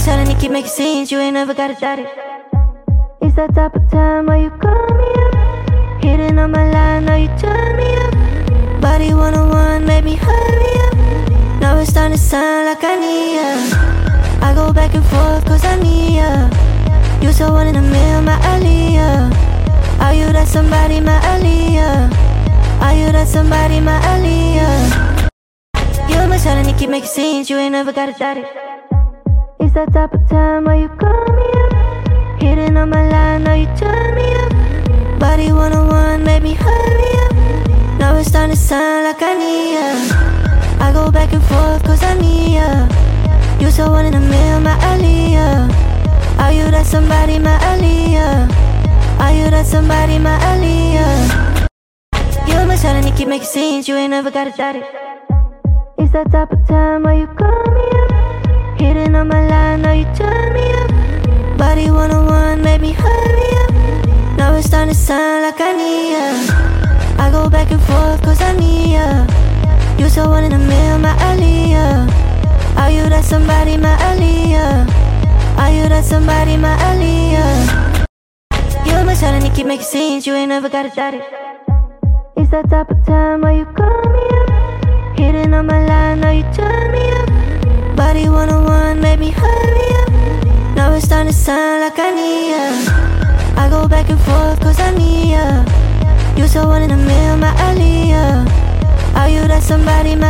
always telling me keep making scenes, you ain't never gotta doubt it. It's that type of time where you call me up, hitting on my line, now you turn me up. Body 101, made me hurry up. Now it's starting to sound like I need ya. I go back and forth cause I need ya. You so one in a million, my Aaliyah. Are you that somebody, my Aaliyah? Are you that somebody, my Aaliyah? You always telling me keep making scenes, you ain't never gotta doubt it. It's that type of time where you call me up, hitting on my line, now you turn me up. Body 101, made me hurry up. Now it's starting to sound like I need ya. I go back and forth cause I need ya. You so one in a million, my Aaliyah. Are you that somebody, my Aaliyah? Are you that somebody, my Aaliyah? You always telling me keep making scenes, you ain't never gotta doubt it. It's that type of time where you call me up, hitting on my line, now you turn me up. Body 101, made me hurry up. Now it's starting to sound like I need ya. I go back and forth cause I need ya. You so one in a million, my Aaliyah. Are you that somebody, my Aaliyah? Are you that somebody, my Aaliyah? You always telling me keep making scenes, you ain't never gotta doubt it. It's that type of time where you call me up, hitting on my line, now you turn me up. Body 101, made me hurry up. Now it's starting to sound like I need ya. I go back and forth cause I need ya. You so one in a million, my Aaliyah. Are you that somebody, my